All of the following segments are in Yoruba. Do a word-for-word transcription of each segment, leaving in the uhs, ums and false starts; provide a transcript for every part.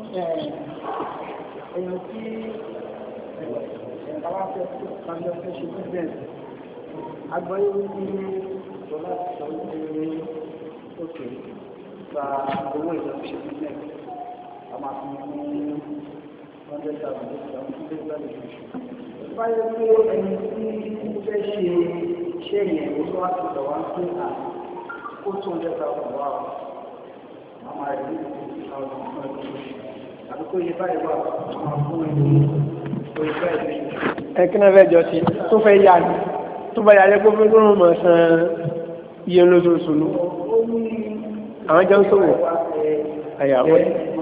èèyàn tí ẹ̀ka wá fẹ́ kájọ fẹ́ ṣe business agbọ́yé wípé ìjọba ti sọ wípé òkè gba owó ìjọba ṣe business a máa fi ní hundred thousand naira fún bẹ́ẹ̀ bá lè fi ṣe. báyọ̀ pé ẹni tí fẹ́ ṣe iṣẹ́ yẹn ló wá ti sọ wá pé à ó two hundred thousand wá o àwọn àìrí ní fifty thousand fún ẹgbẹ́ oṣù àdúgbò yìí báyìí wà àwọn fún ẹni orí báyìí. ẹ kí náà fẹ́ jọ sí tó fẹ́ yá ni tó bá yàrá gbogbo tó rún mọ̀ san iye lóṣooṣù ló àwọn jẹun sówò àyàwó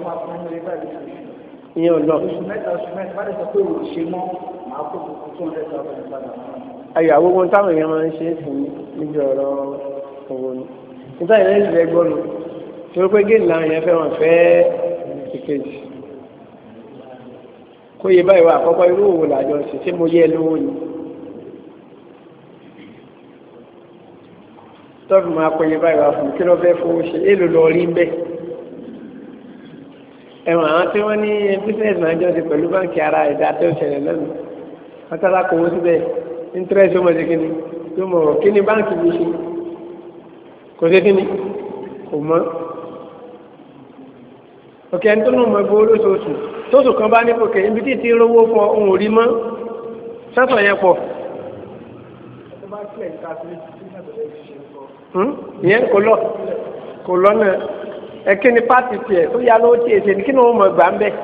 ìyẹn ò lọ. oṣù mẹ́ta oṣù mẹ́ta bá dẹ̀ sọ pé òun ṣe mọ́ máa kó two hundred thousand padà. àyàwó wọn táwọn èèyàn máa ń ṣe é sí níbi ọ̀rọ̀ owó ni nígbà yẹn lẹ́yìn ìfẹ́ gbọ́nu torí pé géèlì làwọn èèyàn fẹ́ràn fẹ́ ìkejì kó yẹ báyìí wá àkọ́kọ́ irú òwò làjọ ṣe tí mo yẹ lówó ni. tọ́ọ̀bù máa pè yẹ báyìí wá fún kí ló fẹ́ fowó ṣe èlò lọ rí bẹ́ẹ̀. ẹ̀wọ̀n àwọn tí wọ́n ní bísíǹsì náà jọ sí pẹ̀lú báńkì ara ẹ̀dá tó ṣẹlẹ̀ lẹ́nu wọ́n tára kò wọ́n síbẹ̀ íńtírẹ́sì ó mọ̀ sí kíni tó mọ̀ kíni báńkì bí ṣe kò sí kíni kò mọ́. òkè ẹni tó nù mọ́ gbowó lóṣooṣù tóṣù kan bá ní òkè ibi tí ti rówó fọ ohun òrí mọ́ sẹ́sọ̀ yẹn pọ̀. ìyẹn kò lọ kò lọ náà ẹkí ni pàtì tiẹ̀ tó yá lówó tí èsè ní kí ni wọ́n mọ̀ gbà ń bẹ̀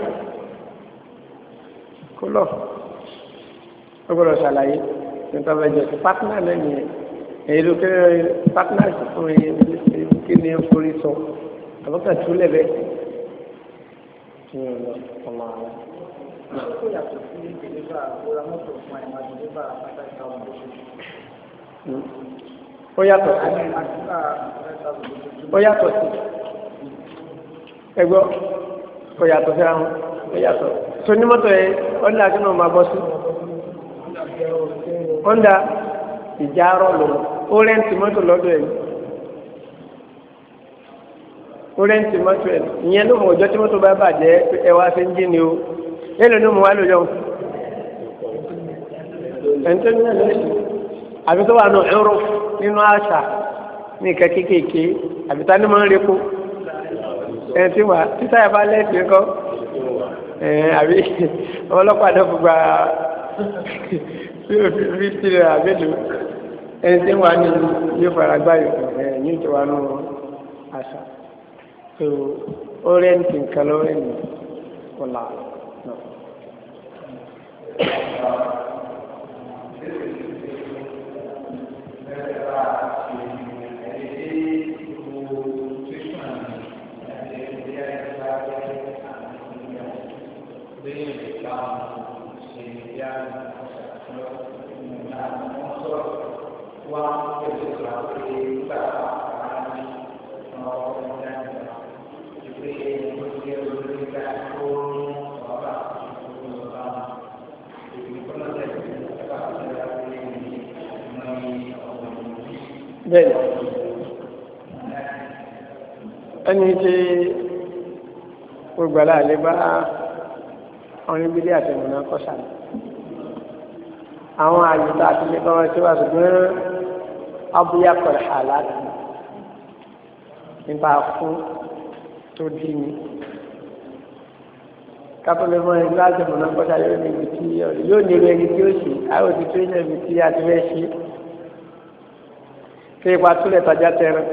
kò lọ ó gbọ́dọ̀ ṣàlàyé nípa ẹjọ́ sí pátínà náà nìyẹn èyí ló kéré pátínà sí fún yẹn kí ni forí sọ àbúkà túlẹ̀ bẹ́ẹ̀ kí ni ọmọ àwọn. ó yàtọ̀ sí ìdílébà òra mọ́tò fún àìmọ̀ ìdílébà pátá ìtàwọn oṣooṣù. ó yàtọ̀ sí ó yàtọ̀ sí ẹgbọ́ ó yàtọ̀ sí àwọn ó yàtọ̀ tó ní mọ́tò ẹ ọ́ndà kí náà máa bọ́ sí ọ́ndà ìjà rọ̀ lọ ó rẹ́ǹtì mọ́tò lọ́dọ̀ ẹ̀ ó rẹ́ǹtì mọ́tò ẹ̀ ìyẹn ló mọ̀ ọjọ́ tí mọ́tò bá bàjẹ́ ẹ wá sí ń jí ni o èlò ní mo wá lójọ́ ẹ̀ńtọ́ ní ẹ̀ lọ́sí àbí tó wà nù ẹ̀rọ nínú àṣà ní ìka kéékèèké àbí tá ní máa ń repo ẹ̀ tí wà títà yà bá lẹ́sìn kọ́ ẹ̀ àbí ọlọ́pàá náà fún gba fífi rẹ̀ àbẹ́lò ẹ̀ tí wà ní yóò fara gbáyò ẹ̀ ní ìtọ́wà nù àṣà tó ó rẹ́ǹtì nǹkan lọ́wọ́ ẹ̀ ní ọ̀la náà. bẹ́ẹ̀ ẹni tí gbogbo aláàlẹ́ bá ọrin bílé àtẹ̀mọ̀nà kọ́sà àwọn àyíká àti ilé báwọn tí wà ṣùgbọ́n abúyá pẹ̀lú àláàtì nípa fún tó dí ní kápẹ́lẹ́ mọ́ ẹni láti mọ̀nà kọ́sà yóò ní ibi tí yóò nílò ẹni tí ó ṣe àwọn òtí tó ní ibi tí a ti fẹ́ ṣe kí ipa túlẹ̀ tajà tẹ̀rẹ̀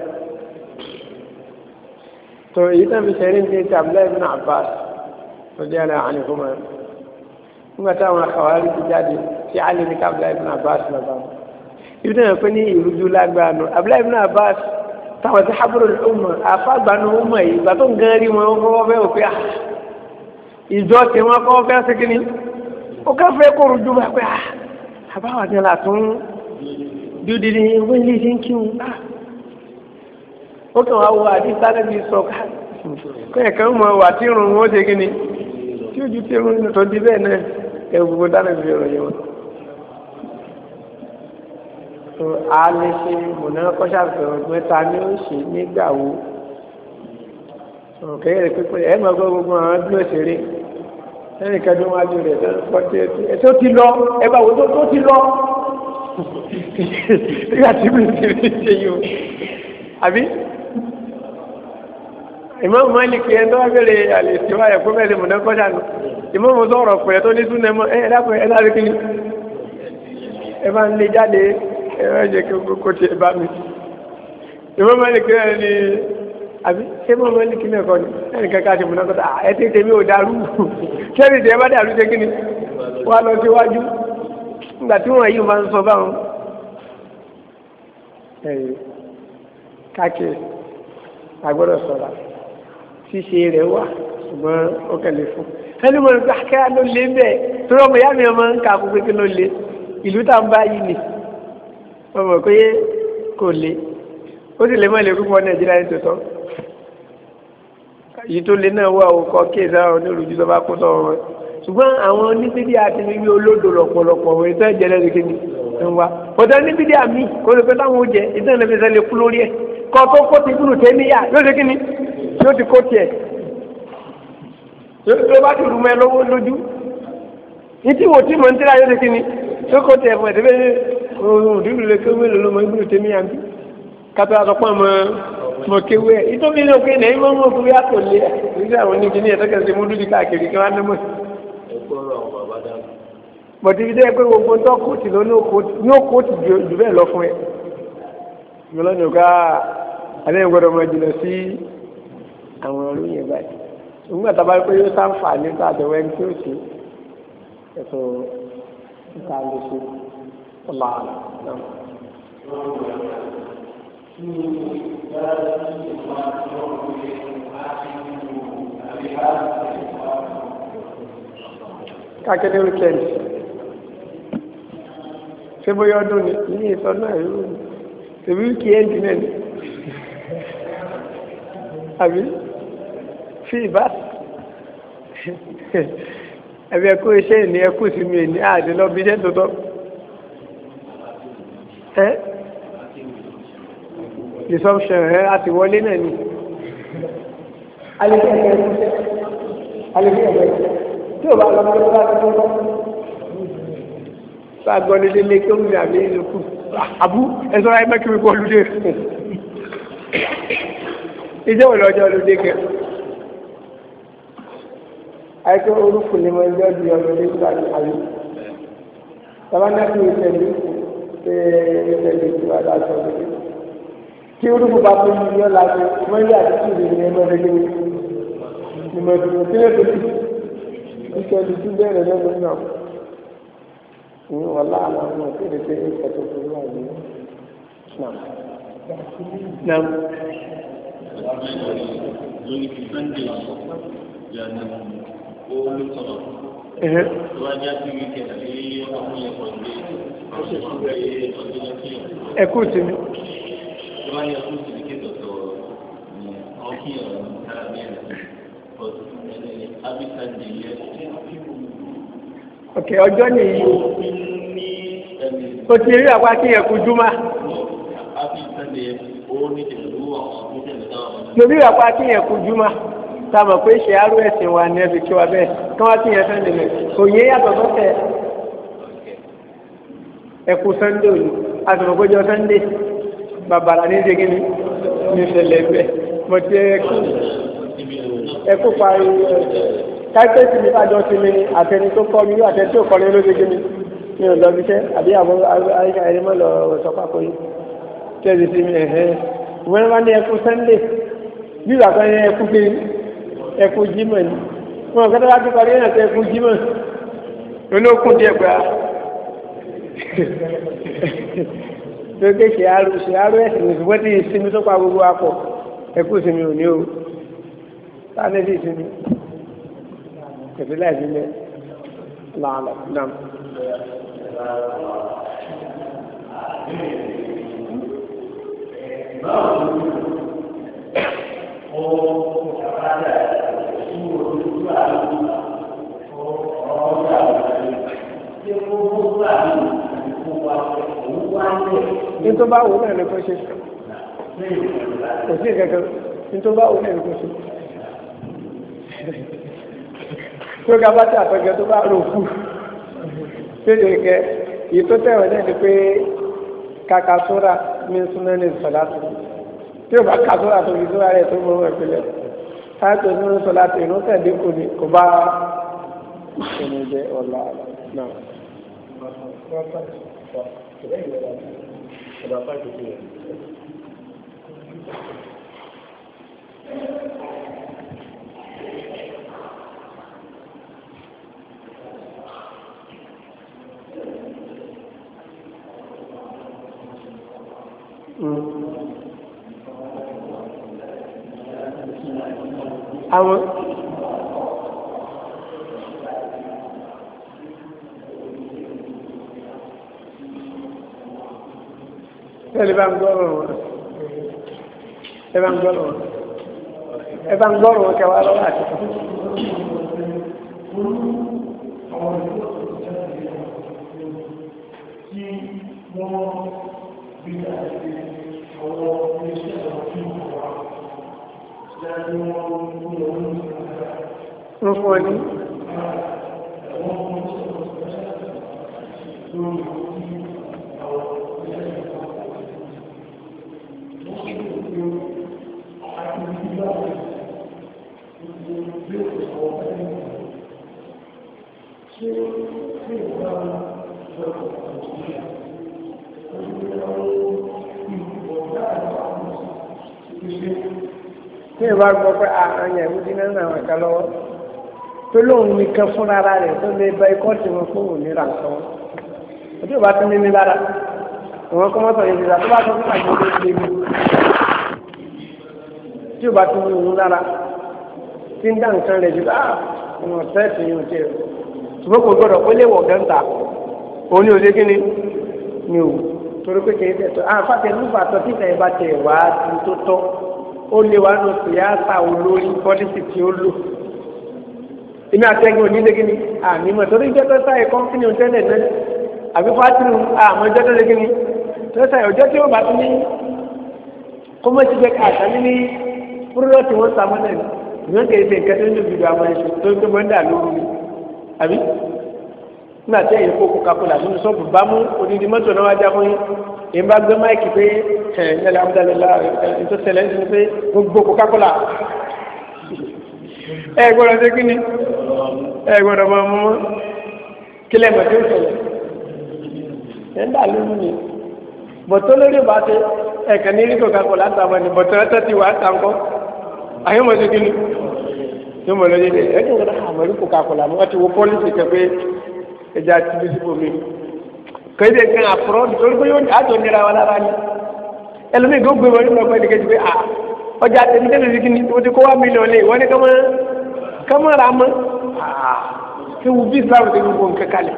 tó èyí náà fi ṣẹ̀rí ní ti Abdullahi ibn Abbas tó jẹ́ ara àníkúmọ̀ nígbà táwọn àkàwárí ti jáde tí a lè ní ká Abdullahi ibn Abbas lọ́ba ibi náà pé ní ìrújú lágbára nù Abdullahi ibn Abbas táwọn ti hábúrò ọmọ àfàgbànú ọmọ yìí ìgbà tó ń gan rí wọn kọ́kọ́ fẹ́ òpé ìjọ tí wọn kọ́kọ́ fẹ́ sí kíní ó ká fẹ́ kó rújú bá pé àbáwá ni àtún dúdú ní ewé ilé ṣe ń kí wọn bá ó kàn wá wo àdìsá lẹ́bi sọ kẹ́ẹ̀kan mọ̀ wà tí irun wọn ó ṣe kíní tí ojú tí irun tó di bẹ́ẹ̀ náà ẹ̀ gbogbo dáná fi rọ̀ yẹn wọn. tó a lè ṣe mọ̀nà kọ́ṣàfẹ́ ọ̀gbẹ́ta ni ó ṣe nígbà wo òkè rẹ̀ pípẹ́ ẹ̀ máa gbọ́ gbogbo àwọn bí ó ṣe rí ẹnì kẹdùn wájú rẹ̀ ẹ̀ tó ti lọ ẹ bá wo tó ti lọ nígbà tí mi ti rí ṣe yìí o àbí ìmọ̀ mọ́lìkì ẹ̀ tó wá bẹ̀rẹ̀ àlè ìṣèwà ẹ̀ fún bẹ́ẹ̀ mọ̀nà kọ́ṣà nù ìmọ̀ mọ̀ sọ̀rọ̀ pẹ̀lẹ́ tó ní tún nẹ́mọ́ ẹ̀ dákun ẹ̀ láti kí ni ẹ bá ń lé jáde ẹ bá jẹ kó tiẹ̀ bá mi ìmọ̀ mọ́lìkì ẹ̀ ni àbí ṣé mọ̀ mọ́lìkì náà kọ́ ni ẹnì kankan ti mọ̀nà kọ́ṣà ẹ ti tèmi ò dàrú kẹ́rì tẹ́ ẹ bá dàrú ṣe kí ni wà lọ síwájú nígbà tí wọ́n yìí máa ń sọ báwọn káàkiri agbọ́dọ̀ sọ̀rọ̀ ṣíṣe rẹ̀ wà ṣùgbọ́n ó kẹlẹ̀ fún ẹni mọ̀ nípa akẹ́yà ló lé bẹ́ẹ̀ tó rọ́mọ ìyá mi ọmọ ń ka àkókò kí ló lé ìlú tá ń bá yìí nì ọmọ pé kò lé ó sì lè mọ́ ilé púpọ̀ nàìjíríà ní tòótọ́ yìí tó lé náà wà ó kọ́ kéèsì àwọn onírúurú tó bá kó sọ̀rọ̀ wọn ṣùgbọ́n àwọn oníbídí àti níbi olódò lọ̀pọ̀lọpọ̀ wọn ìtọ́ ìjẹ́lẹ̀ ní kíni ń wá ọ̀dọ́ níbídí àmì kó lè pẹ́ táwọn oúnjẹ ìtọ́ ìlẹ́fẹ̀ẹ́ lè kú lórí ẹ̀ kọ́ tó kó ti gbúrù tẹ́níyà yóò ṣe kíni yóò ti kó tiẹ̀ tó bá ti rúmọ ẹ lọ́wọ́ lójú ní tí wò tí mọ̀ ń tíra yóò ṣe kíni yóò kó tiẹ̀ fún ẹ̀ tẹ́fẹ́ ohun òdúró lè kéwé lọ́mọ mọ gbúrù tẹ́níyà bí kátó àtọ́pọ̀ mọ mọ kéwé ẹ̀ ìtòbí ní òkè náà ìmọ̀ mọ̀ fún yàtọ̀ lé ẹ̀ nígbà àwọn oníkíní ẹ̀ tọ́kẹ̀ mú dúdú káàkiri kí wọ́n á mọ̀ bọ̀dé ibi dẹ́ pé gbogbo tó kóòtù lọ ní ó kóòtù jù bẹ́ẹ̀ lọ fún ẹ ìgbọ́lọ́nà ká alẹ́ ìgbọ́dọ̀ mọ̀ jùlọ sí àwọn olóyìn báyìí nígbà tá a bá rí pé yóò sáǹfààní tó àtẹ̀wẹ́ ẹni tí ó ṣe ẹ̀sọ́ níta lè ṣe ọ̀la náà. káàkiri wíkẹ́ndì ṣé bóyá ọdún ni ní ìsọ náà yóò tèmi wíkẹ́ndì náà ni àbí fi ìbá ẹbí ẹkú iṣẹ́ ìní ẹkú sí mi ní àdé lọ bí iṣẹ́ tòótọ́ ẹ́ resumption ẹ́ àti wọlé náà ni alẹ́kẹ́ ẹ̀kẹ́ ẹ̀kẹ́ alẹ́kẹ́ ẹ̀kẹ́ tí o bá lọ sí ọlọ́dún tó ń bọ̀ bá gbọ́ nílé lé kí ó ń rìn àmì ìlú kù àbú ẹ̀sọ́ ayé mẹ́kìrì kọ́ lóde ìjẹ́ òun lọ́jọ́ lóde kẹ́ àìkọ́ orúkú ni mo ń jọ́ di ọmọdé nígbà ní àyè bàbá náà kí o tẹ̀lé ṣe tẹ̀lé tí wàá dá sọ lóde kí orúkú bá tó yí yọ́ láti mọ́lẹ́ àti tìrì ní ẹgbẹ́ lóde ní mo dùn kí ló tó ti ìṣẹ̀lẹ̀ tí bẹ̀rẹ̀ lẹ́nu náà ní wàhálà àwọn ọmọ ìkéde pé ẹ̀tọ́ tó wà ní islam. Nam. lórí ti sunday yàrá ó ló sọ̀rọ̀. tó wá já sí wíkẹ̀ àbí ọkùnrin ẹ̀kọ́ ilé ọ̀sẹ̀ ọ̀gbẹ́ ọdún lọ́sẹ̀. ẹ kú sí mi. tó wá yẹ kó sì ní kí tọ̀tọ̀ ọkì ọ̀rọ̀ kára ní ẹ̀sìn àbí sunday yẹn. ok ọjọ́ nìyí o ti rí àpá kí ẹ̀kú júmọ́. lórí àpá kí ẹ̀kú júmọ́ sábà pé ṣe arú ẹ̀sìn wa ní ẹbí kí wa bẹ́ẹ̀ kí wọ́n ti yẹn sunday lẹ̀ kò yé yàtọ̀ sọ́tẹ̀ ẹ̀kú sunday òní àtùmọ̀kójọ sunday bàbàrà ní ṣe gíní ní ìṣẹ̀lẹ̀ ẹgbẹ́ mo ti ẹ̀kú ẹ̀kú parí káìpẹ́sì ní kájọ sí mi àtẹni tó kọ́ mi àtẹni tó kọ́ mi ló ṣe gíní ní ọ̀dọ́ bí iṣẹ́ àbí àwọn àyíká ẹni mọ́ lọ sọ pápọ̀ yìí tẹ́lẹ̀ sí mi ẹ̀hẹ́ wọ́n máa ní ẹkú sunday bí ìgbà kan ní ẹkú kí ẹkú jímọ̀ ni wọ́n kọ́tọ́ bá ti parí náà tẹ́ ẹkú jímọ̀ olókùn díẹ̀ pé a lókè ṣe àrò ṣe àrò ẹ̀sìn ní ṣùgbọ́n tí ìsinmi tó pa gbogbo apọ̀ ẹkú ìsinmi ò ní o sáà sí ìsinmi kẹ̀sí láì sí mẹ́ láàlọ́ náà. ní tó bá wò náà ní kó ṣe kò sí ìkẹ́kẹ́ ní tó bá wò náà ní kó ṣe tó ga bá tí àtọ́jọ tó bá rò kú tó lè kẹ èyí tó tẹ̀wọ̀ náà ni pé kàkà sóra ní súná ní sọ̀lá tó tí o bá kà sóra tó fi sóra rẹ̀ tó mọ̀ ọ́ ìpìlẹ̀ táàtò nínú sọ̀lá tó ìrún tẹ̀lé kò ní kò bá ìṣẹ̀lẹ̀ jẹ́ ọ̀la náà. àwọn ẹ̀lẹ́ bá ń gbọ́rọ̀ wọn ẹ bá ń gbọ́rọ̀ wọn ẹ bá ń gbọ́rọ̀ wọn kẹwàá lọ́wọ́ àti kan. Wọ́n fún ọ ní. Tí ìbá gbọ́ pé àyàn ìwúdí náà náà wọ̀n ká lọ́wọ́ tó lóun nìkan fúnra ara rẹ̀ tó lè bá ikọ́ tí wọ́n fún òní rà sọ́wọ́. Ojú ìbá tún ní ní lára ìwọ̀n kọ́ mọ́tò yìí nígbà tó bá sọ fún àjọ tó ṣe mú. Tí ìbá tún ní òun lára tí ń dá nǹkan rẹ̀ jù bá wọn tẹ́ẹ̀sì yóò tẹ̀. Ṣùgbọ́n kò gbọ́dọ̀ pé lè wọ̀ gẹ́ǹtà òun ní òde kíni ni ò torí pé kìí tẹ̀tọ́ àfàtẹ́ nígbà tó tí ìtàn ìbá tẹ̀ wá ti tó tọ́ ó lé wa nù síyáàsà olórí pọ́lísì tí ó lò. Èmi àtẹ́gùn onídégé ni àmìmọ̀ torí jẹ́ tó sáyé kọ́ńpínì òtẹ́lẹ̀ náà àbí fátìrù àmọ́ jẹ́ tó légé ni tó sáyé ọjọ́ tí ó bá tún ní kọ́mọ́sí jẹ́ káàkiri ní ní púrọ́tì wọn sàmọ́ náà ni ìwọ́n kìí ṣe nǹkan tó ń dùn àwọn ẹ̀ṣẹ̀ tó ń tó mọ́ ń dà lóru ni àbí nígbà tí ẹ̀yìn kó Coca-Cola nínú sọ́ọ̀bù bá mú odidi mọ́tò náà wájá fún yín èyí bá gbé máìkì pé ẹ̀ nílẹ̀ amúdálẹ́lá ẹ̀ tó ṣẹlẹ̀ ń pé gbogbo Coca-Cola ẹ gbọ́dọ̀ ṣe kí ni ẹ gbọ́dọ̀ máa mú mọ́ kílẹ̀ mọ̀ tí ó ṣẹlẹ̀ ẹ̀ ń dà lóru ni bọ̀tọ́ lórí bá ṣe ẹ̀kẹ́ ní rí Coca-Cola àtàwọn ẹni bọ̀tọ́ ẹ̀ ti wà á tàǹkọ́ àyẹ̀mọ̀ ṣe kí ni tó mọ̀ lóye dẹ̀ ẹ̀ kí n gbọ́dọ̀ àmọ́rí Coca-Cola mọ́ ti wo pọ́lísì kẹ́ pé ẹja ti bí síbò mi kéde kan àfúrọ́ nítorí pé yóò àjọ nira wa lára ni ẹlòmíì gbọ́ gbé wọn nígbà pẹ́ẹ́dẹ́gẹ́ ti pé à ọjà tẹ̀mí tẹ́lẹ̀ sí kíni wọ́n ti kó wá mílíọ̀nù lé wọ́n ní kọ́mọ́ ra mọ́ kí wù bí Islam ti gbogbo nǹkan kalẹ̀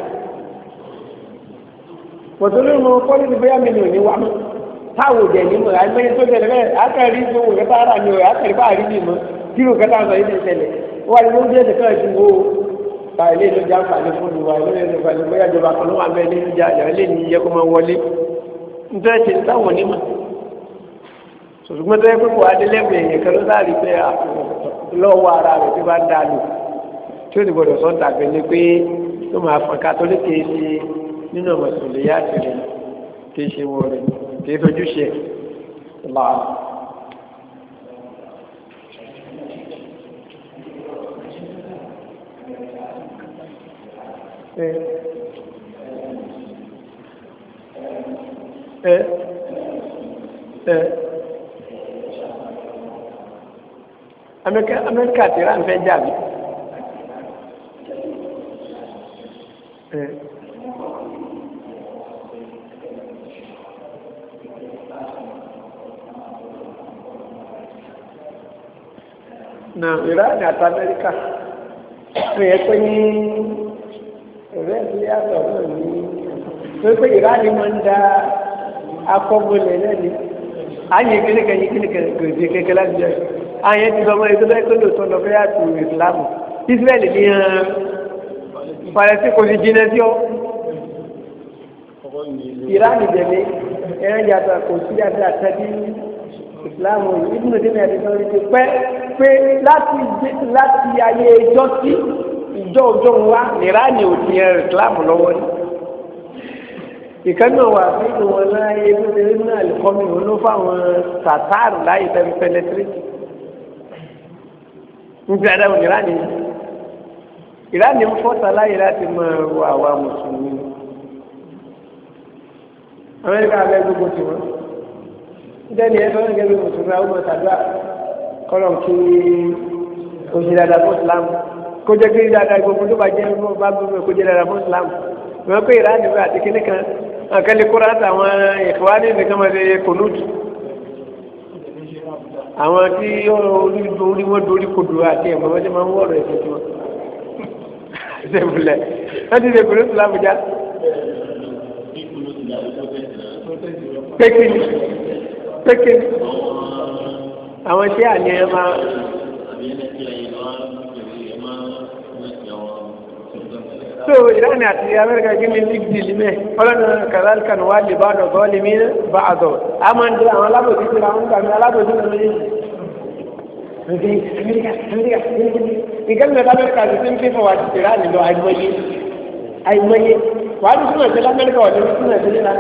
pọ̀tọ́ lórí mọ́ pọ́lísì bóyá mílíọ̀nù ní wa mọ́ táwọn òjẹ̀ ní mọ́ àìmọye tó tẹ̀lé bẹ́ẹ̀ àkàrí ìṣòwò kẹta ara ni ọ̀ àkàrí bá àrí bímọ kí ló kẹta sọ yìí tẹ̀lé wọ́n wá ní oúnjẹ nìkan ìdúró ta ilé ìlú já nfààní fún wa ilé ìlú ìfààní bóyá ìjọba kan ló wà bẹ́ẹ̀ ní ìjà ìjà ilé ní iye kó máa wọlé nítorí ṣe táwọn onímọ̀ ṣùgbọ́n tó yẹ pé kò adélẹ́gbẹ̀ẹ́ èèyàn kan ló sáàrí pé lọ́wọ́ ara rẹ̀ tó bá dá lò tí ó ti gbọdọ̀ sọ tàbí ni pé tó máa fọn kátólíkì ṣe nínú ọmọ ìsòlè yá ti rẹ̀ kì í ṣe wọ rẹ̀ kì í fojú ṣe láàá. ẹ ẹ ẹ amẹ́ríkà amẹ́ríkà tí ra ń fẹ́ jà mí ẹ na Iran àti Amẹ́ríkà ó yẹ pé ní ẹ̀rẹ́ ìdílé àtọ̀ náà ní pé pé Iran máa ń da akọ́gbọ́lẹ̀ náà ní ayé kíníkà yìí kíníkà gòdì kékeré láti jẹ́ ayé ti sọ mọ́ ètò bẹ́ẹ̀ tó lò tó lọ fẹ́ àtò ìsìlámù Israẹli ní hàn Palẹ́sì kò sí jìnnà sí ọ Iran ìjẹ̀lẹ̀ ẹ̀rọ yàtọ̀ kò sí yàtọ̀ àtẹ́bí ìsìláàmù ìdúnnù tí mi àti sọ ní ti pẹ́ pé láti láti ayé ìjọ sí ìjọ òjò wa nìra ni ò ti ẹ̀ ìsìláàmù lọ́wọ́ ni. ìkànnì wà nínú wọn láyé bíbélì náà lè kọ́ mi òun ló fáwọn sàtáàrù láyé tẹ́lẹ̀ pẹ́lẹ́tírìkì. níbi àdáwò nìra ni ìra ni ń fọ́ta láyé láti máa wọ àwa mùsùlùmí. amẹ́ríkà abẹ́ gbogbo tiwọn dẹ́ni ẹ̀ lọ́nà gẹ́gẹ́ bí mùsùlùmí àwọn ọmọ ṣàdúrà kọ́lọ̀ kí o ṣe dáadáa fún islam kó jẹ́ kí dáadáa gbogbo tó bá jẹ́ bá gbogbo kó jẹ́ dáadáa fún islam wọ́n pé ìran nígbà àti kíní kan àkẹ́lẹ́ kóra àtàwọn ìfọwọ́ ní nìkan máa ṣe kònúùtù àwọn tí orí wọn dorí kodò àti ẹ̀mọ́ wọn ti máa ń wọ̀rọ̀ ẹ̀sìn tí wọn ṣèbùlẹ̀ wọ́n ti ṣe kònúùtù lábújá pékin pékin àwọn tí àní ẹ máa so ìdáni àti amẹ́ríkà gíní big deal mẹ́ ọlọ́nà kàzálìkà ní wà lè bá ọ̀dọ̀ gọ́ọ̀lì mí bá àgọ̀ a máa ń dé àwọn alábòsí tí àwọn gbàmí alábòsí lọ lórí amẹ́ríkà amẹ́ríkà ìgbàlẹ̀ amẹ́ríkà ti ti ń fi fọwọ́ àti tìrá nílò àìmọye àìmọye wàá dùn sínú ẹ̀sẹ̀ amẹ́ríkà ọ̀dọ̀ sínú ẹ̀sẹ̀ nílá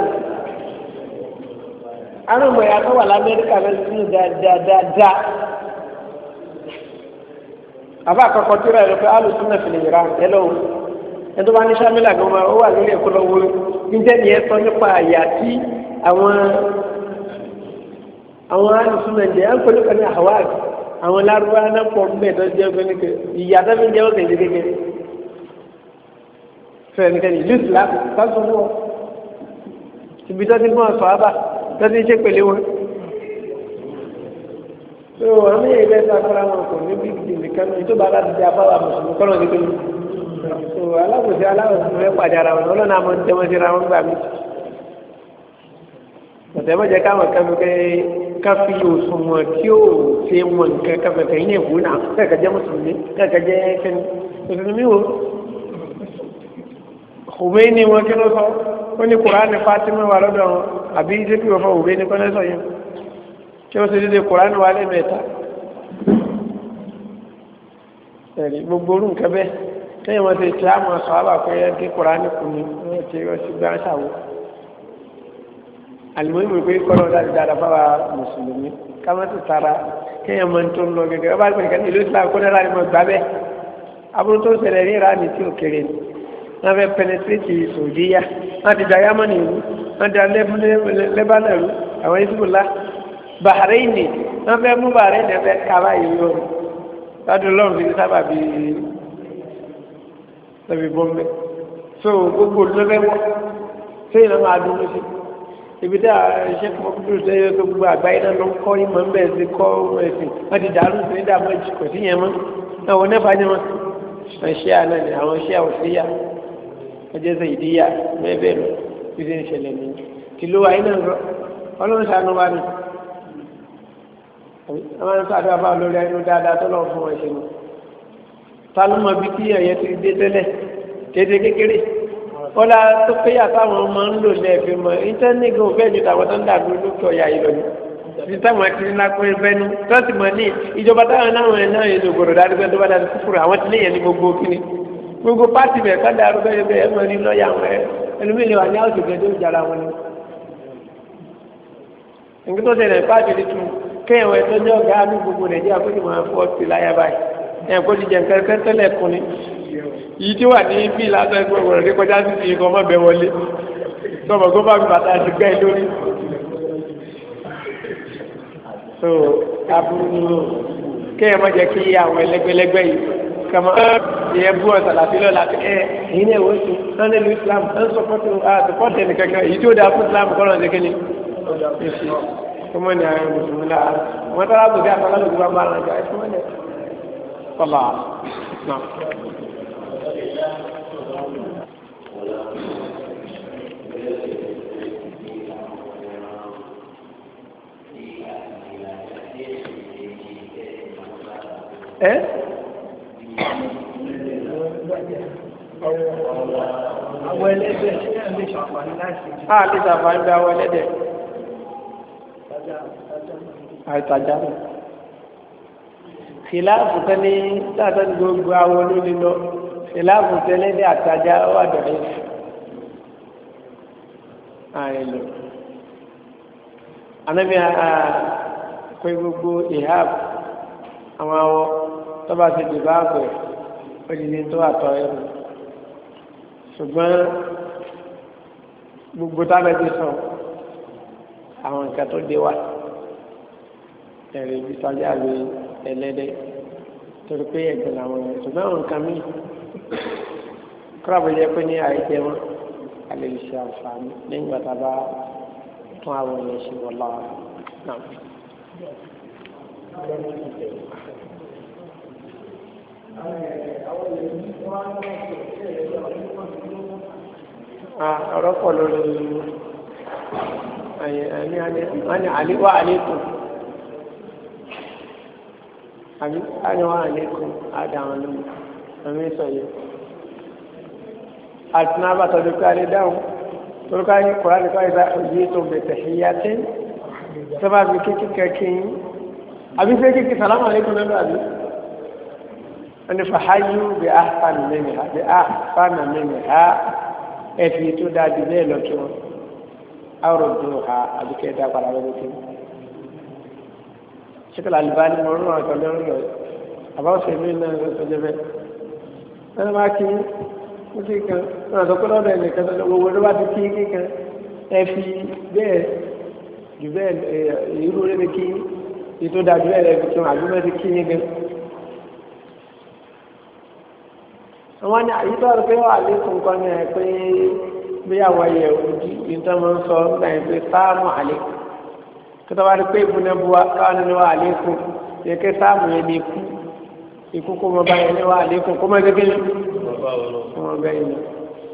àwọn ọmọ ìyá tó wà lamẹ́ríkà lọ sí dáadáa àbá àkọ́kọ́ tí ó rẹ̀ lọ pé alùsùn náà fi lè yẹra ẹ lọ́wọ́ ẹ tó bá ní sàmìlà gan ma ó wà lórí ẹ̀kọ́ lọ́wọ́ níjẹ́ ni ẹ sọ nípa àyà tí àwọn àwọn alùsùn náà jẹ́ ẹ̀ ń pẹ̀lú kan ní àwáàg àwọn lárúbá náà pọ̀ bẹ́ẹ̀ tó jẹ́ pé nìkan ìyá tó fi jẹ́ ó tẹ̀lé gẹ́gẹ́ fẹ́ẹ̀ nìkan ìlú ìsìlámù sásùn wọn ibi tó ti mọ̀ sọ ábà tọ́tí ṣe pèlé wọn. tó àmì ìrẹ́ sàkóra wọn kò ní bíbí nìkan ní tó bá láti di afárá mùsùlùmí kọ́nà ní pẹ̀lú. tó alábòsí aláwòsàn rẹ̀ pàdé ara wọn ọlọ́nà àmọ́ tẹ́wọ́n síra wọn gbà mí. ọ̀tẹ̀mọ́jẹ káwọn kẹfẹ́ kẹ́ káfí òṣùwọ̀n tí ó ṣe wọn nǹkan kẹfẹ́ kẹ́yìn ní ìwú náà kẹ́kẹ́ jẹ́ mùsùlùmí kẹ́kẹ́ jẹ́ kẹ́ni mùsùlùmí wo. òwe ni wọn kí ló sọ ó ní kùránì Fátímà wà lọ́dọ̀ wọn àbí ṣé kí wọ́n fọ òwe ní kọ́nẹ́sọ̀ yẹn kí wọ́n ṣe dédé kùránì wà lẹ́mẹ̀ẹ́ta ẹ̀rí gbogbo orú nǹkan bẹ́ẹ̀ kẹ́yìn wọn ṣe tí a mọ̀ sọ àbà pé kí kùránì kù ní wọ́n ti rọ́ sí gbá ṣàwọ́ àlùmọ́ọ́mù pé kọ́nà láti dáadáa fáwa mùsùlùmí ká má ti tara kẹ́yìn mọ́ tó ń lọ gẹ́gẹ́ ọba àgbẹ̀ni kan ìlú Islam kọ́nà láti mọ̀ gbá bẹ́ẹ̀ aburú tó ṣẹlẹ̀ ní ìránì tí ò kéré ni wọ́n fẹ́ pẹnẹtírétì sòdíyà wọ́n ti da yámọ́nì ìlú wọ́n da lẹ́bánẹ̀rú àwọn ìsúbùlá Bahraini wọ́n fẹ́ mú Bahraini ẹ̀fẹ́ kaba ìlú ọ̀rọ̀ lọ́dún lọ́rùn fi sábà bí lọ́bí bọ́m̀bẹ́ so gbogbo lọ́fẹ́ wọ́ sẹ́yìn náà máa dúró sí ibi tí iṣẹ́ kọ́ kúrò sẹ́yìn tó gbogbo àgbáyé náà ló ń kọ́ ìmọ̀ ń bẹ̀ sí kọ́ ẹ̀sìn wọ́n ti dàrú sí ní dààmú ẹ̀jì kò sí yẹn mọ́ náà wọ́n nẹ́fà ní wọn ṣíà náà ni àwọn ṣíà òṣìyà ọjọ́ sọ ìdíyà mẹ́bẹ̀ẹ́ lọ bí ṣe ń ṣẹlẹ̀ ní kìló ayé náà rọ ọlọ́run ṣàánú wa ni àwọn ẹni sáré àbá lórí ẹnu dáadáa tó lọ́wọ́ fún ẹ̀ṣẹ̀ náà ta ló mọ bí tí ẹ̀yẹ ti dé tẹ́lẹ̀ kéde kékeré wọ́n la tó péyà táwọn ọmọ ń lò lẹ́ẹ̀fẹ́ mọ́ íńtánẹ́ẹ̀tì ò fẹ́ẹ́ ju tàwọn tó ń dàgbò lókè ọ̀yà yìí lọ ní ti táwọn ti ní lápẹ́ fẹ́nu tó sì mọ̀ ní ìjọba táwọn náà ẹ̀ náà yẹn ló gbọdọ̀ dáadọ́ tó bá dáadọ́ kúkúrú àwọn tí léyìn ní gbogbo kíni gbogbo pátì bẹ̀ ká dàrú bẹ́ẹ̀ bẹ́ẹ̀ ẹ̀ mọ̀ ní lọ́ọ̀yà wọn ẹ̀ ẹlòmíì lè wà ní àwùjọ gẹ́gẹ́ tó jara wọn ni. nǹkan tó ṣẹlẹ̀ pàṣẹ ní tu kéèyàn ẹ̀ tó jẹ́ ọ̀gá ní gbogbo nàìjíríà kó sì máa fọ́ sí láyà báyìí ẹ̀ kó ti jẹ nǹkan kẹ́tẹ́lẹ̀ kún ni. yìí tí wà ní bí lásán ẹgbẹ́ òwúrọ̀ ní kọjá sí ti ikọ̀ mọ́bẹ̀ wọlé tọmọ kó bá mi bàtà ti gbẹ́ lórí. so aburú kéèyàn má jẹ́ kí àwọn ẹlẹ́gbẹ́lẹ́gbẹ́ yìí kama ìyẹn bú ọ̀sán láti lọ́la ẹ̀ ẹ̀yin náà wọ́n ti wọ́n nílùú Islam wọ́n sọpọ́tì àtọ̀pọ́tì ẹnìkankan èyí tí ó dáa fún Islam kọ́ lọ́n ṣe kéde èsì ọmọ ní àwọn mùsùlùmí náà wọ́n tọ́lá gbòdì àtọ́lá gbòdì bá bá ara jà ẹ̀sìn wọn lẹ̀ ọ̀là náà. ẹ́ àwọn ẹlẹ́dẹ̀ ṣe ń lè ṣàǹfààní láti a lè ṣàǹfààní bí àwọn ẹlẹ́dẹ̀ àìtajà rẹ̀ kìláàfù tẹ́lẹ̀ tààtà gbogbo àwọn olóòlì lọ kìláàfù tẹ́lẹ̀ ní àtajà wà dọ̀rẹ́ ààrẹ lọ anábì pé gbogbo ìhàb àwọn awọ tó bá ti dìbò àgbẹ̀ òdìdí tó àtọ̀ ẹ̀rù ṣùgbọ́n gbogbo tábẹ́ ti sọ àwọn nǹkan tó dé wá ẹ̀rẹ̀ ibi tọ́jà lè ẹlẹ́dẹ́ torí pé ẹ̀gbẹ́ làwọn èèyàn ṣùgbọ́n àwọn nǹkan míì kúrọ̀bù jẹ́ pé ní àìjẹ wọn a lè ṣe àǹfààní lẹ́yìn bàtà bá tún àwọn èèyàn ṣe wọ́n lọ́wọ́ náà. ọ̀rọ̀ pọ̀ lórí ẹni àlíwá àlékún àbí àníwá àlékún àdáwọn lórí àmì ìsọ̀yẹ àti náà bá tọ́jú pé alẹ́ dáhùn torúkọ ayé kọ̀ọ̀rọ̀ nípa ìgbà òjì tó bẹ̀tẹ̀ ìyá tẹ́ tó bá fi kékeré kẹ́kẹ́ àbí fẹ́ kékeré sàlámù àlékún náà àbí wani fahayu bi ahsan minha bi ahsan minha efi tó dájú bẹ́ẹ̀ lọ kí wọn awruduha àbíkẹ́ dá padà lọ́wọ́ kí wọn. ṣíkàlà Albani mọ̀ ọ́nà ọ̀tọ̀ lọ́rùn lọ àbáwọ̀ sẹ́mi náà ló sọjọ́ bẹ́ẹ̀. wọ́n máa kí wọ́n sì kan wọ́n àtọ́ pé lọ́dọ̀ ẹ̀ nìkan tó gbogbo ló bá ti kí kíkan ẹfi bẹ́ẹ̀ jù bẹ́ẹ̀ irú rẹ̀ kí ètò dájú bẹ́ẹ̀ lẹ́fi kí wọn àbí wọ́n ti kí yín gan. àwọn ní àyíká rẹ̀ pé wà lẹ́kùn kan ní ẹ̀ pé bí àwọn ẹ̀yẹ òjì ìtàn máa ń sọ nígbà yẹn pé sáàmù àlékún kí tó bá rí pé ìbùnẹ́bù wa káwọn ní wà àlékún yẹ kí sáàmù yẹn ní ikú ikú kó mọ bá yẹn ní wà àlékún kó mọ gẹ́gẹ́ ní ọmọ bẹ́ẹ̀ ni.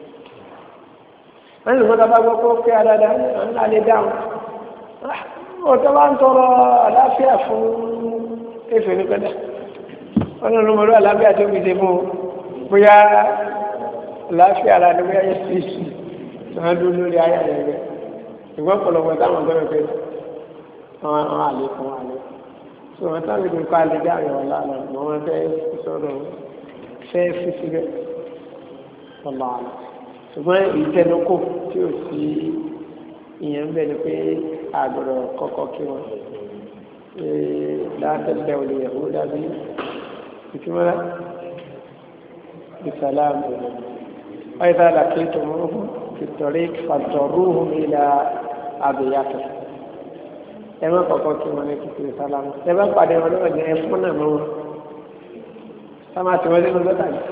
wọ́n ní ìfọ́tà bá gbọ́ pé ó kí adáadáa ń lálé dáhùn ọ̀tọ́ bá ń tọrọ àlàáfíà fún èfè ní pẹ́dà wọ́n ní olùmọ̀lú àlàáfíà tó fi ṣe fún un bóyá láàfíà ara ní bóyá yẹ́sì ìsì náà dúró lórí ayá rẹ̀ rẹ̀ ìgbọ́n pọ̀lọpọ̀ táwọn gbọ́dọ̀ pé wọ́n àlékún wọn àlékún tí wọ́n táwọn ìdún kọ́ àlejò àrẹ̀ wọn lánà mọ́ wọn fẹ́ sọ̀rọ̀ fẹ́ fi síbẹ̀ ọ̀là àlọ́ ṣùgbọ́n ìtẹnukò tí ò sí ìyẹn ń bẹ̀ ni pé àgbọ̀dọ̀ kọ́kọ́ kí wọn látẹ̀lẹ̀ olè yẹ̀wò dàbí ìtumọ̀ بسلام وإذا لقيتموهم في الطريق فاضطروهم إلى أبياتهم ẹ̀wọ̀n kọ̀ọ̀kan kí wọ́n ní kíkiri sálámù ẹ̀wọ̀n pàdé wọn lọ́wọ́ jẹ́ ẹ̀fún náà mọ́ wọn sáma tí wọ́n nínú lọ́tà yìí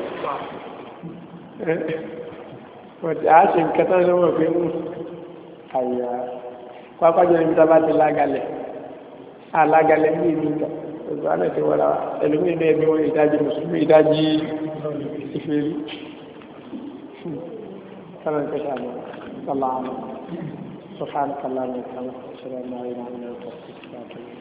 wọ́n ti á ṣe nǹkan tán lọ́wọ́ pé mú àyà pápájọ níbi tá a bá ti lágalẹ̀ alágalẹ̀ ní ìlú ìgbà gbogbo àná ti wọ́n ra ẹlòmíì náà ẹbí wọn ìdájí mùsùlùmí ìdájí ìfèrí kọ́nà ń pèsè àná sọ́lá àná sọ́fà ń kàlá ní ìkànnì ṣẹlẹ̀ náà ìrìn àná ìtọ́sí.